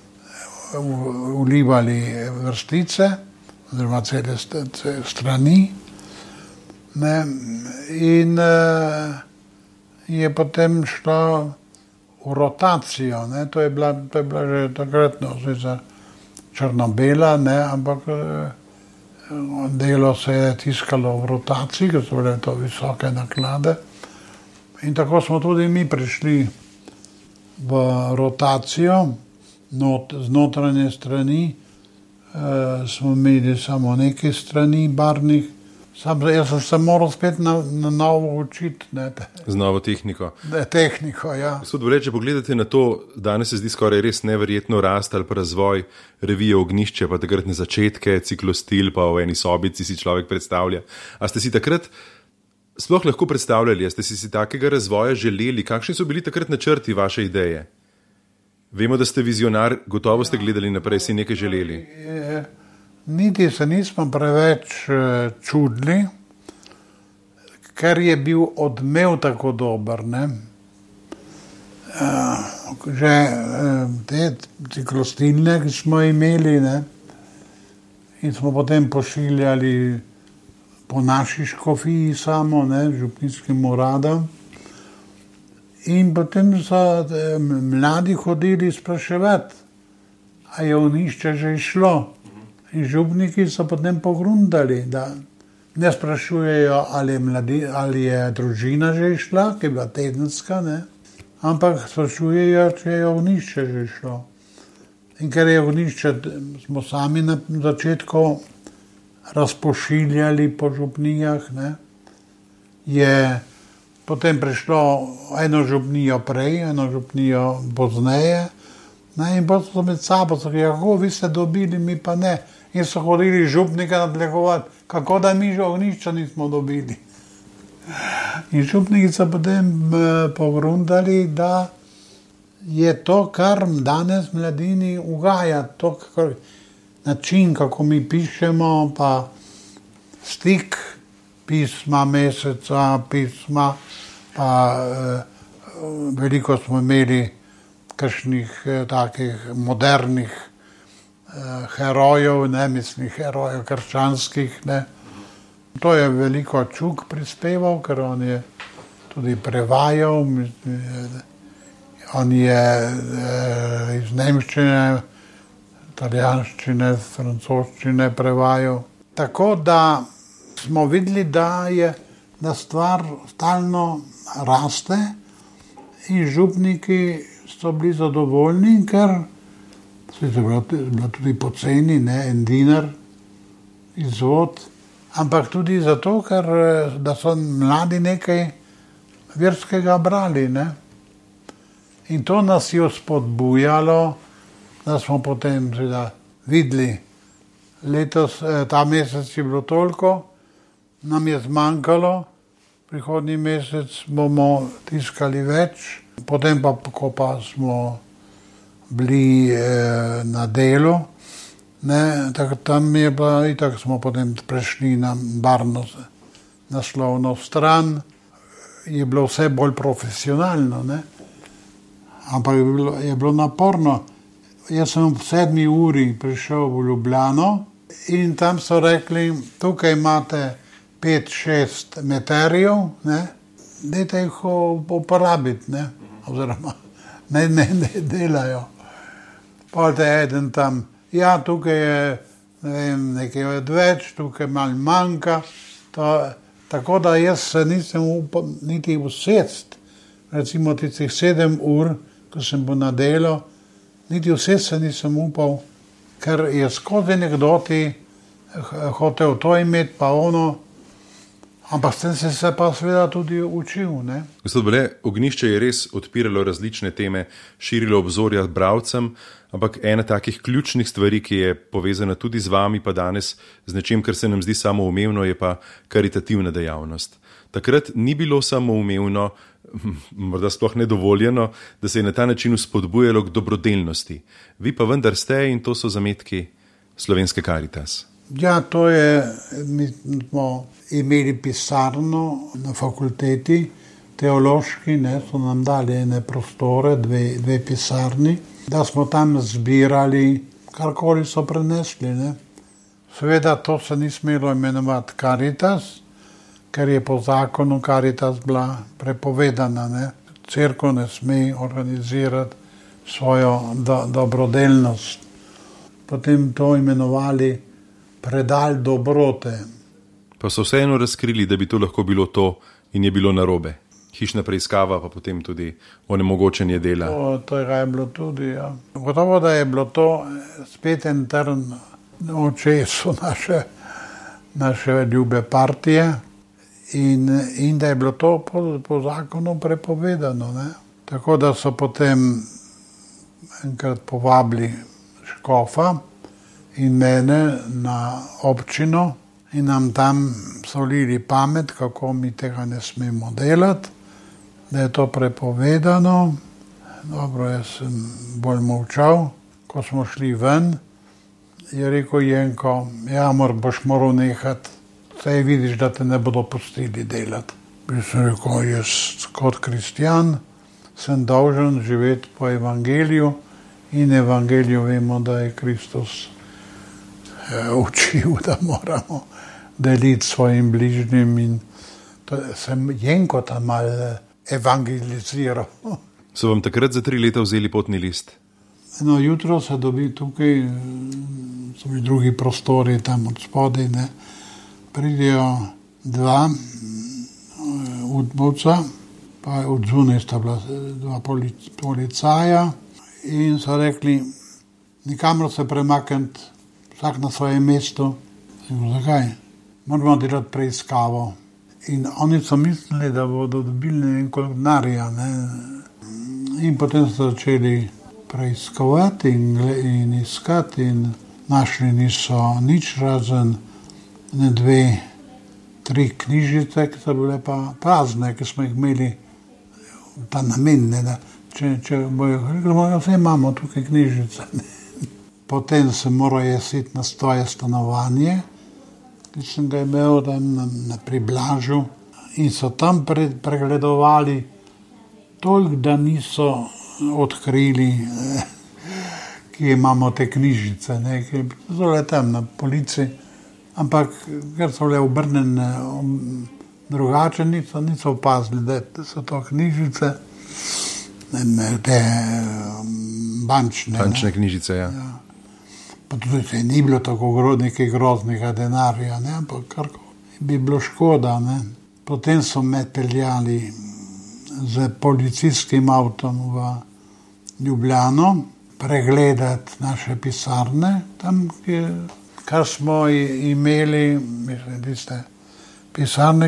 ulivali vrstice, oziroma cele strani. Ne. In uh, je potem šlo v rotacijo, ne. To je bila, to je bila že takratno črno-bela, ne, ampak uh, Delo se je tiskalo v rotaciji, ker so bile to visoke naklade. In tako smo tudi mi prišli v rotacijo, not, z notranje strani, e, smo imeli samo nekaj strani barvnih, sam, jaz sem se moral spet na, na novo učiti. Ne, z novo tehniko. Ne, tehniko, ja. Gospod Vole, če pogledate na to, danes se zdi skoraj res neverjetno rast ali pa razvoj revije Ognjišče, pa takratne začetke, ciklostil, pa v eni sobici si človek predstavlja. A ste si takrat sploh lahko predstavljali, a ste si, si takega razvoja želeli? Kakšni so bili takrat načrti vaše ideje? Vemo, da ste vizionar, gotovo ste gledali naprej, si nekaj želeli. Niti se nismo preveč čudili, ker je bil odmev tako dober. Ne? Že te ciklostilne, ki smo imeli, ne? In smo potem pošiljali po naši škofiji samo, ne, župninskim uradom. In potem so eh, mladi hodili spraševati, a je Ognjišče že išlo. In župniki so potem pogrundali, da ne sprašujejo, ali je, mladi, ali je družina že išla, ki je bila tedenska, ne, ampak sprašujejo, če je Ognjišče že išlo. In ker je Ognjišče, smo sami na začetku razpošiljali po župnijah, ne, je potem prišlo eno župnijo prej, eno župnijo pozneje, ne, in potem so med sabo so rekli, kako vi ste dobili, mi pa ne. In so hodili župnika nadlegovati, kako da mi že Ognjišča nismo dobili. In župniki so potem pogrundali, da je to, kar danes mladini ugaja, to, kar način, kako mi pišemo, pa stik pisma, meseca, pisma, pa eh, veliko smo imeli kakšnih eh, takih modernih eh, herojev, ne, mislim, herojev krščanskih, ne. To je veliko Čuk prispeval, ker on je tudi prevajal, mislim, on je eh, iz nemščine, italijanščine, francoščine prevajal. Tako da smo videli, da je da stvar stalno raste in župniki so bili zadovoljni, ker so bila tudi poceni, ne, en dinar izvod, ampak tudi zato, ker da so mladi nekaj verskega brali, ne. In to nas je spodbujalo, da smo potem seveda videli, letos, ta mesec je bilo toliko, nam je zmanjkalo, prihodnji mesec bomo tiskali več, potem pa, ko pa smo bili eh, na Delu, ne, tak, tam je pa, itak smo potem prešli na barvno naslovno stran, je bilo vse bolj profesionalno, ne, ampak je bilo, je bilo naporno. Jaz sem v sedmi uri prišel v Ljubljano In tam so rekli, tukaj imate pet, šest meterjev, ne, dajte jih uporabiti, ne, oziroma ne, ne, ne delajo. Potem je eden tam, ja, tukaj je, ne vem, nekaj odveč, tukaj malo manjka, to, tako da jaz se nisem upal niti usest, recimo tistih sedem ur, ko sem bil na delo, niti usest se nisem upal, ker je skozi anekdoti hotel to imeti, pa ono, ampak sem se, se pa seveda tudi učil. Ne? Gospod Bele, Ognjišče je res odpiralo različne teme, širilo obzorja bralcem, ampak ena takih ključnih stvari, ki je povezana tudi z vami, pa danes z nečim, kar se nam zdi samoumevno, je pa karitativna dejavnost. Takrat ni bilo samoumevno, morda sploh nedovoljeno, da se je na ta način spodbujalo k dobrodelnosti. Vi pa vendar ste in to so zametki Slovenske Karitas. Ja, to je, mi smo imeli pisarno na fakulteti, teološki, ne, so nam dali ene prostore, dve, dve pisarni, da smo tam zbirali, karkoli so prenesli. Ne. Seveda to se ni smelo imenovati Karitas, ker je po zakonu Karitas bila prepovedana. Ne. Cerkev ne sme organizirati svojo do, dobrodelnost. Potem to imenovali predal dobrote. Pa so vseeno razkrili, da bi to lahko bilo to in je bilo narobe. Hišna preiskava, pa potem tudi onemogočenje dela. To, to je bilo tudi, ja. Gotovo, da je bilo to spet en trn v očesu naše, naše ljube partije in, in da je bilo to po, po zakonu prepovedano. Ne? Tako da so potem enkrat povabili škofa in mene na občino in nam tam solili pamet, kako mi tega ne smemo delati, da je to prepovedano. Dobro, jaz sem bolj molčal. Ko smo šli ven, je rekel Jenko, ja, mor, boš moral nehati, saj vidiš, da te ne bodo pustili delati. Bi sem rekel, jaz kot kristjan sem dolžen živeti po evangeliju in evangeliju vemo, da je Kristus učil, da moramo deliti svojim bližnjim in to sem Jenko tam malo evangeliziral. So vam takrat za tri leta vzeli potni list? No, jutro se dobi tukaj, so bili drugi prostori tam od spodaj, ne. Pridejo dva udbovca, pa od zunaj sta bila dva policaja in so rekli, nikamor se premakniti, vsak na svojem mestu. Zakaj? Moramo delati preiskavo. In oni so mislili, da bodo dobili nekaj denarja. Ne? In potem so začeli preiskovati in, in iskati in našli niso nič razen ne dve, tri knjižice, ki so bile pa prazne, ki smo jih imeli ta namen, ne, da če, če bojo rekli, vse imamo tukaj knjižice. Ne? Potem sem moral jesiti na svoje stanovanje, ki sem ga imel tam na, na priblažu in so tam pre, pregledovali toliko, da niso odkrili, eh, ki imamo te knjižice, ne, ki so le tam na polici, ampak ker so le obrnjene drugače, niso, niso opazili, da so to knjižice, ne, te bančne. Bančne knjižice, ja. ja. Pa tudi se ni bilo tako gro, nekaj groznega denarja, ne, ampak kar bi bilo škoda. Ne. Potem so me peljali z policijskim avtom v Ljubljano pregledati naše pisarne, tam, kar smo imeli, mislim, tiste pisarne.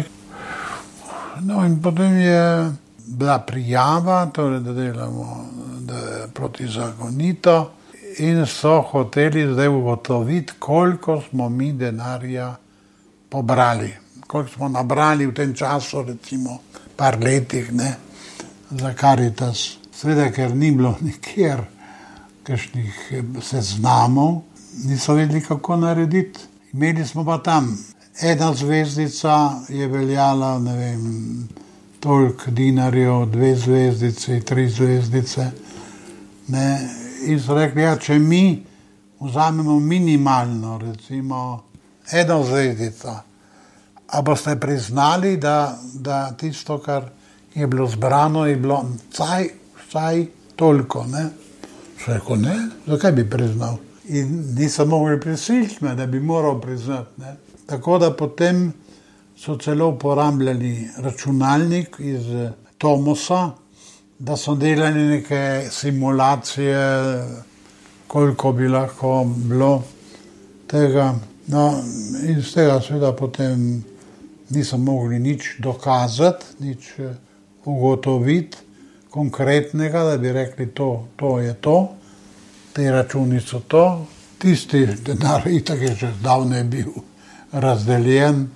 No in potem je bila prijava, torej, da delamo da je protizakonito, in so hoteli zdaj ugotoviti, koliko smo mi denarja pobrali, koliko smo nabrali v tem času, recimo par letih, ne, za Karitas. Seveda, ker ni bilo nikjer kakšnih seznamov, niso vedeli, kako narediti. Imeli smo pa tam, ena zvezdica je veljala, ne vem, toliko dinarjev, dve zvezdice, tri zvezdice, ne. In so rekli, ja, če mi vzamemo minimalno, recimo eno zvezdico. A boste priznali, da, da tisto, kar je bilo zbrano, je bilo vsaj, vsaj toliko, ne? Še rekel, ne, zakaj bi priznal? In nisem mogli prisiliti me, da bi moral priznati, ne? Tako da potem so celo uporabljali računalnik iz Tomosa, da so delali neke simulacije, koliko bi lahko bilo tega. No, iz tega seveda potem nisem mogli nič dokazati, nič ugotoviti konkretnega, da bi rekli, to, to je to, te računi so to. Tisti denar itak je že zdavnaj bil razdeljen,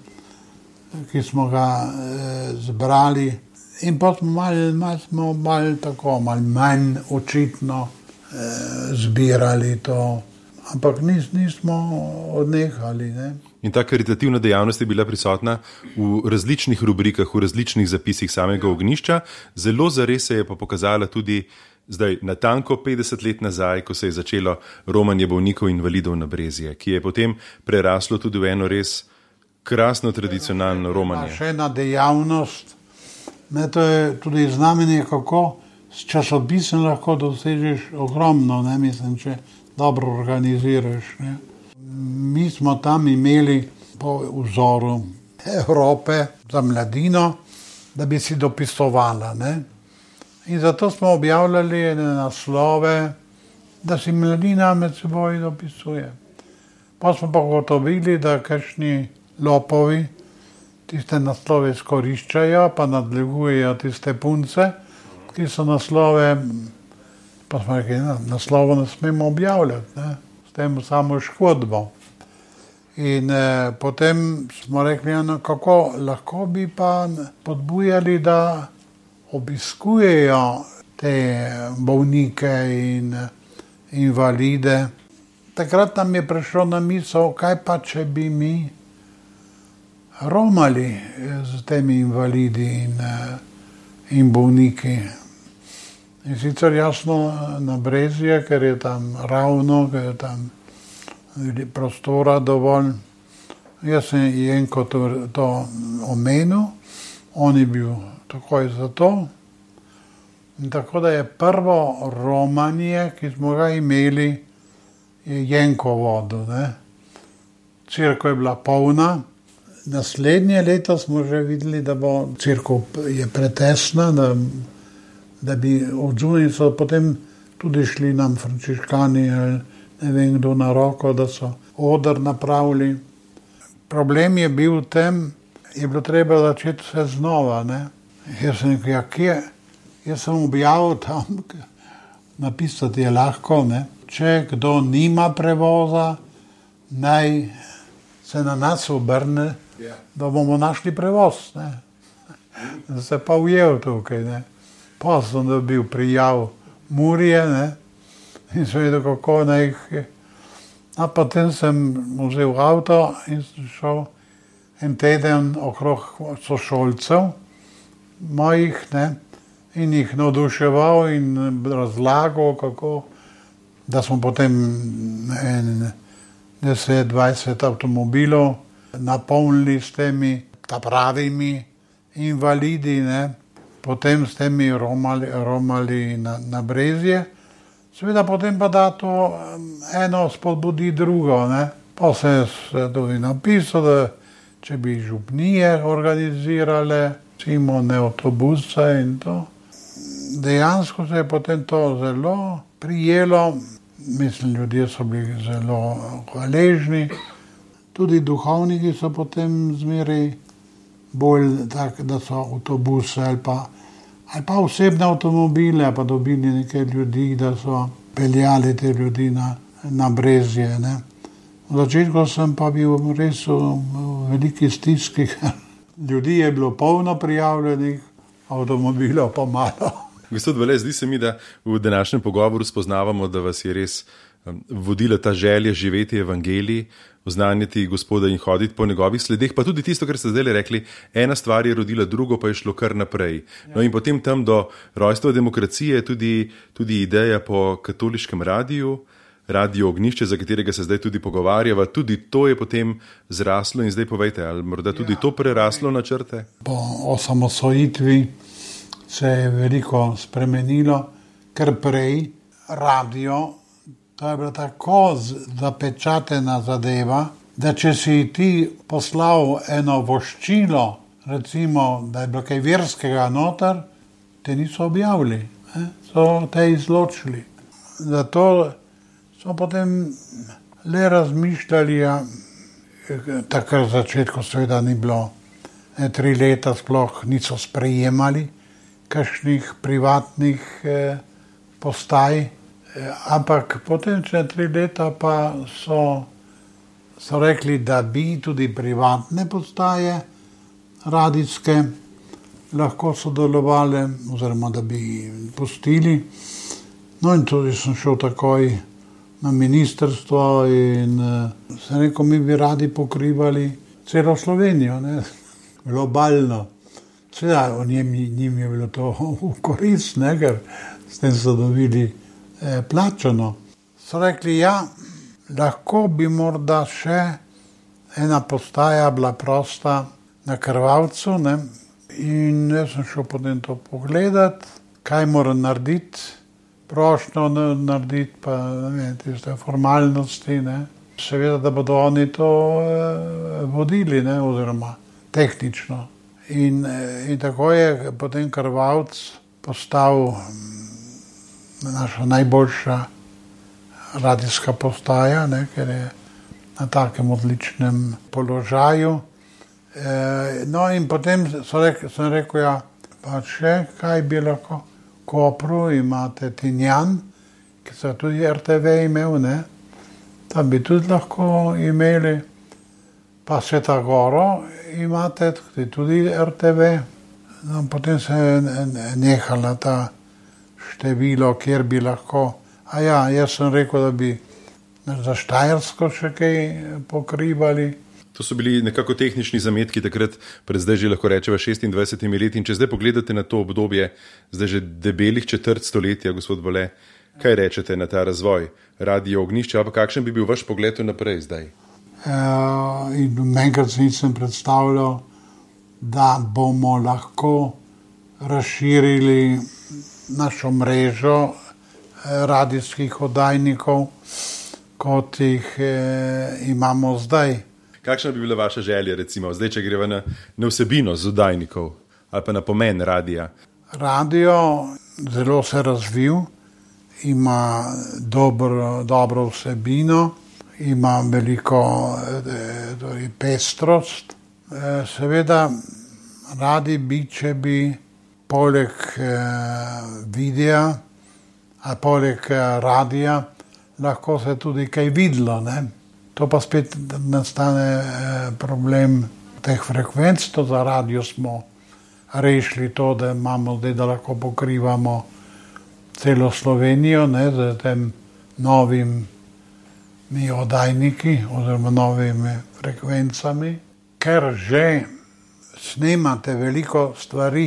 ki smo ga e, zbrali. In pa smo malo mal, mal, tako, mal manj očitno e, zbirali to. Ampak nis, nismo odnehali. Ne? In ta karitativna dejavnost je bila prisotna v različnih rubrikah, v različnih zapisih samega Ognjišča. Zelo zares se je pa pokazala tudi zdaj natanko petdeset let nazaj, ko se je začelo romanje bolnikov invalidov na Brezje, ki je potem preraslo tudi v eno res krasno tradicionalno romanje. Še ena dejavnost, ne, to je tudi znamenje, kako s časopisom lahko dosežeš ogromno, ne, mislim, če dobro organiziraš. Ne. Mi smo tam imeli po vzoru Evrope za mladino, da bi si dopisovala. Ne. In zato smo objavljali naslove, da si mladina med seboj dopisuje. Pa smo pa gotovili, da kakšni lopovi tiste naslove izkoriščajo, pa nadlegujejo tiste punce, ki so naslove, pa smo rekli, naslovo ne smemo objavljati, ne? S tem samo škodbo. In eh, potem smo rekli, no, kako lahko bi pa podbujali, da obiskujejo te bolnike in invalide. Takrat nam je prišlo na misel, kaj pa, če bi mi romali z temi invalidi in, in bolniki. In sicer jasno na Brezje, ker je tam ravno, ker je tam prostora dovolj. Jaz sem Jenko to, to omenil, on je bil takoj za to. In tako da je prvo romanje, ki smo ga imeli, je Jenko vodil. Cerkev je bila polna. Naslednje leto smo že videli, da bo cerkev je pretesna, da, da bi od zunaj so potem tudi šli nam frančiškani, ne vem kdo na roko, da so oder napravili. Problem je bil v tem, je bilo treba začeti vse znova. Ne? Jaz sem rekel, ja, kje? Jaz sem objavil tam, napisati je lahko, ne? Če kdo nima prevoza, naj se na nas obrne, da bomo našli prevoz. Ne? Se pa ujel tukaj. Ne? Pa sem dobil prijav Murije, ne? In sem vedel, kako naj jih je. A potem sem vzel avto in šel en teden okrog sošolcev mojih, ne? In jih navduševal in razlagal, kako, da smo potem en deset dvajset avtomobilov napolnili s temi pravimi invalidi, ne? Potem s temi romali, romali na, na Brezje. Seveda potem pa da to eno spodbudi drugo. Ne? Pa se je tudi napisal, da če bi župnije organizirale, recimo ne avtobuse in to. Dejansko se je potem to zelo prijelo. Mislim, ljudje so bili zelo hvaležni. Tudi duhovniki so potem zmeraj bolj tak, da so avtobuse ali pa, ali pa osebne avtomobile, pa dobili nekaj ljudi, da so peljali te ljudi na, na Brezje. Ne. V začetku sem pa bil res v, v veliki stiski. Ljudi je bilo polno prijavljenih, avtomobilov pa malo. Gospod Vele, zdi se mi, da v današnjem pogovoru spoznavamo, da vas je res vodila ta želja živeti evangelij, oznanjati Gospoda in hoditi po njegovih sledeh, pa tudi tisto, kar ste zdaj rekli, ena stvar je rodila drugo, pa je šlo kar naprej. No in potem tam do rojstva demokracije tudi, tudi ideja po katoliškem radiju, Radio Ognjišče, za katerega se zdaj tudi pogovarjava, tudi to je potem zraslo in zdaj povejte, ali morda tudi ja, to preraslo na črte? Po osamosvojitvi se je veliko spremenilo, ker prej radio, to je bila tako zapečatena zadeva, da če si ti poslal eno voščilo, recimo, da je bilo kaj verskega noter, te niso objavili, ne? So te izločili. Zato so potem le razmišljali, ja, takrat v začetku seveda ni bilo, ne, tri leta sploh niso sprejemali kakšnih privatnih eh, postaj, eh, ampak potem če tri leta pa so, so rekli, da bi tudi privatne postaje radijske lahko sodelovali, oziroma da bi pustili. No in tudi sem šel takoj na ministrstvo in uh, sem rekel, mi bi radi pokrivali celo Slovenijo, ne, globalno. Seveda, njim, njim je bilo to v korist, ne, ker s tem so dobili eh, plačano. So rekli, ja, lahko bi morda še ena postaja bila prosta na Krvavcu, ne, in jaz sem šel potem to pogledat, kaj moram narediti, prošnjo narediti, pa ne vem, tiste formalnosti, ne. Seveda, da bodo oni to eh, vodili, ne, oziroma tehnično. In, in tako je potem Krvavc postal naša najboljša radijska postaja, ne, ker je na takem odličnem položaju. E, no in potem so rek, sem rekel, ja, pa še kaj bi lahko. V Kopru imate Tinjan, ki so tudi R T V imel, ne, tam bi tudi lahko imeli. Pa Sveta Goro imate tudi R T V. No, potem se je nehala ta število, kjer bi lahko. A ja, jaz sem rekel, da bi za Štajersko še kaj pokrivali. To so bili nekako tehnični zametki takrat, pred zdaj že lahko rečeva šestindvajsetimi leti. In če zdaj pogledate na to obdobje, zdaj že debelih četrt stoletja, gospod Bole, kaj rečete na ta razvoj Radio Ognjišče, ali pa kakšen bi bil vaš pogled naprej zdaj? Uh, in enkrat si nisem predstavljal, da bomo lahko razširili našo mrežo radijskih oddajnikov, kot jih eh, imamo zdaj. Kakšna bi bila vaša želja, recimo, zdaj, če greva na, na vsebino z oddajnikov ali pa na pomen radija? Radio zelo se razvil, ima dobro, dobro vsebino, ima veliko eh, pestrost. Eh, seveda, radi bi, če bi poleg eh, videa, a poleg eh, radija, lahko se tudi kaj videlo, ne? To pa spet nastane eh, problem teh frekvenc, to za radio smo rešili to, da imamo zdaj, da lahko pokrivamo celo Slovenijo, ne, z tem novim mi oddajniki oziroma novimi frekvencami, ker že snemate veliko stvari,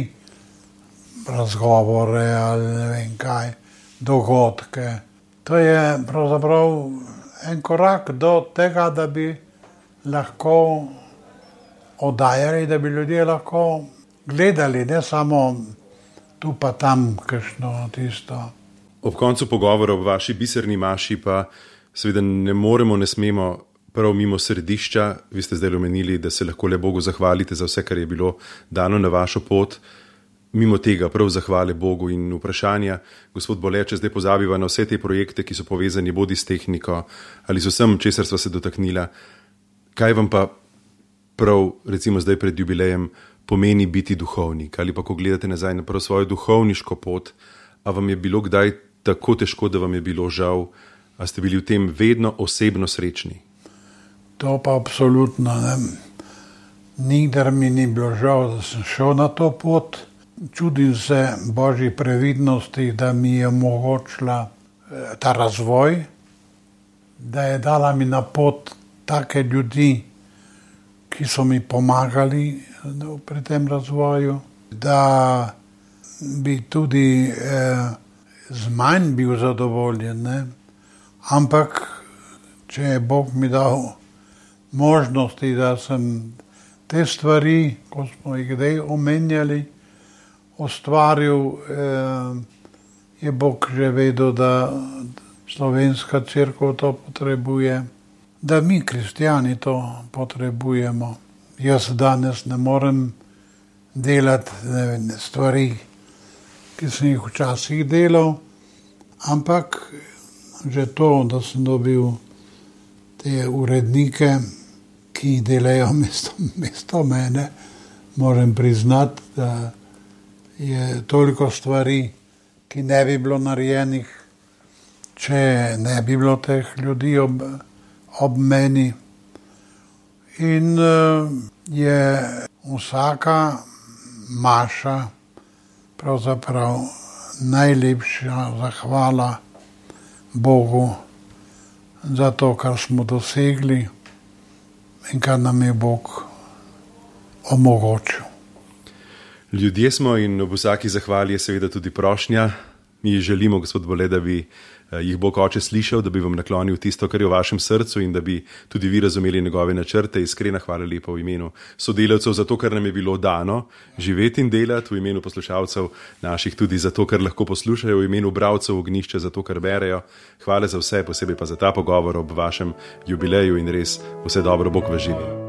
razgovore ali ne vem kaj, dogodke. To je pravzaprav en korak do tega, da bi lahko oddajali, da bi ljudje lahko gledali, ne samo tu pa tam kakšno tisto. Ob koncu pogovora ob vaši biserni maši pa seveda ne moremo, ne smemo prav mimo središča. Vi ste zdaj omenili, da se lahko le Bogu zahvalite za vse, kar je bilo dano na vašo pot. Mimo tega prav zahvale Bogu in vprašanja, gospod Bole, če zdaj pozabiva na vse te projekte, ki so povezani bodi s tehniko ali s vsem, česar sva se dotaknila, kaj vam pa prav, recimo zdaj pred jubilejem, pomeni biti duhovnik? Ali pa ko gledate nazaj na prav svojo duhovniško pot, a vam je bilo kdaj tako težko, da vam je bilo žal, a ste bili v tem vedno osebno srečni? To pa absolutno ne. Nikdar mi ni bilo žal, da sem šel na to pot. Čudim se Božji previdnosti, da mi je omogočila ta razvoj, da je dala mi na pot take ljudi, ki so mi pomagali pri tem razvoju, da bi tudi eh, z manj bil zadovoljen, ne? Ampak, če je Bog mi dal možnosti, da sem te stvari, ko smo jih kdaj omenjali, ustvaril, je Bog že vedel, da slovenska cerkev to potrebuje, da mi, kristjani, to potrebujemo. Jaz danes ne morem delati ne vem, stvari, ki sem jih včasih delal, ampak že to, da sem dobil te urednike, ki delajo mesto, mesto mene, moram priznati, da je toliko stvari, ki ne bi bilo narejenih, če ne bi bilo teh ljudi ob, ob meni. In uh, je vsaka maša pravzaprav najlepša zahvala Bogu za to, kar smo dosegli in kar nam je Bog omogočil. Ljudje smo in ob vsaki zahvali je seveda tudi prošnja. Mi želimo, gospod Bole, da bi jih Bog Oče slišal, da bi vam naklonil tisto, kar je v vašem srcu in da bi tudi vi razumeli njegove načrte. Iskrena hvala lepa v imenu sodelavcev za to, kar nam je bilo dano živeti in delati, v imenu poslušalcev naših tudi za to, kar lahko poslušajo, v imenu bralcev Ognjišča za to, kar berejo. Hvala za vse, posebej pa za ta pogovor ob vašem jubileju in res vse dobro, Bog vas živi.